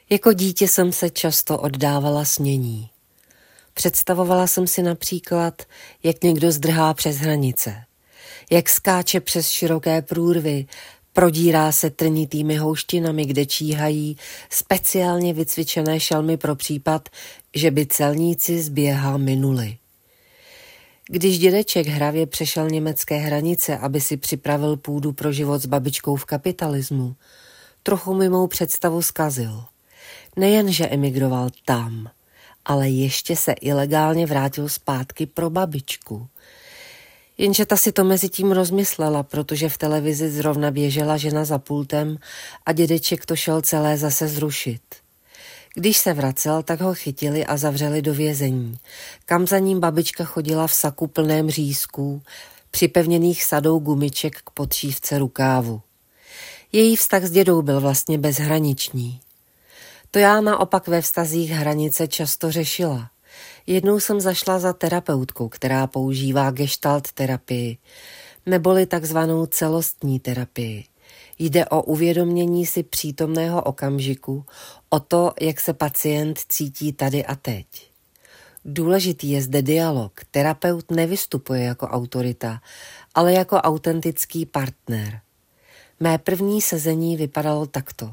Jako dítě jsem se často oddávala snění. Představovala jsem si například, jak někdo zdrhá přes hranice, jak skáče přes široké průrvy, prodírá se trnitými houštinami, kde číhají speciálně vycvičené šelmy pro případ, že by celníci z běha minuli. Když dědeček hravě přešel německé hranice, aby si připravil půdu pro život s babičkou v kapitalismu, trochu mi mou představu zkazil. Nejenže emigroval tam, ale ještě se ilegálně vrátil zpátky pro babičku. Jenže ta si to mezi tím rozmyslela, protože v televizi zrovna běžela žena za pultem a dědeček to šel celé zase zrušit. Když se vracel, tak ho chytili a zavřeli do vězení, kam za ním babička chodila v saku plném řízků, připevněných sadou gumiček k podšívce rukávu. Její vztah s dědou byl vlastně bezhraniční. To já naopak ve vztazích hranice často řešila. Jednou jsem zašla za terapeutkou, která používá gestalt terapii, neboli takzvanou celostní terapii. Jde o uvědomění si přítomného okamžiku, o to, jak se pacient cítí tady a teď. Důležitý je zde dialog. Terapeut nevystupuje jako autorita, ale jako autentický partner. Mé první sezení vypadalo takto.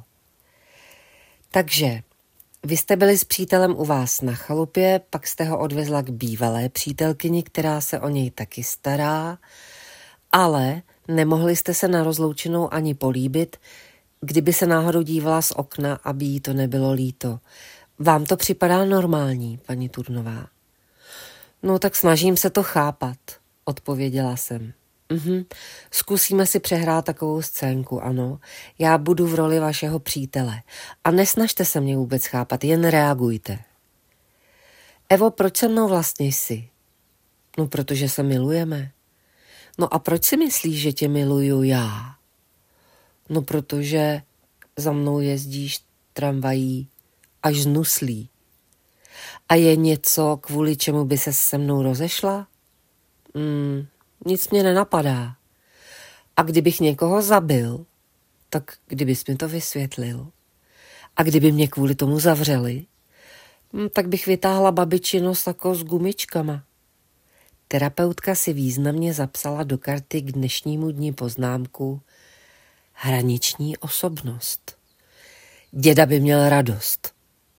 Takže vy jste byli s přítelem u vás na chalupě, pak jste ho odvezla k bývalé přítelkyni, která se o něj taky stará, ale nemohli jste se na rozloučenou ani políbit, kdyby se náhodou dívala z okna, aby jí to nebylo líto. Vám to připadá normální, paní Turnová? No tak snažím se to chápat, odpověděla jsem. Zkusíme si přehrát takovou scénku, ano. Já budu v roli vašeho přítele. A nesnažte se mě vůbec chápat, jen reagujte. Evo, proč se mnou vlastně jsi? No, protože se milujeme. No a proč si myslíš, že tě miluju já? No, protože za mnou jezdíš tramvají až znuslí. A je něco, kvůli čemu by se se mnou rozešla? Nic mě nenapadá. A kdybych někoho zabil, tak kdybys mi to vysvětlil. A kdyby mě kvůli tomu zavřeli, tak bych vytáhla babičino sako s gumičkama. Terapeutka si významně zapsala do karty k dnešnímu dni poznámku hraniční osobnost. Děda by měl radost.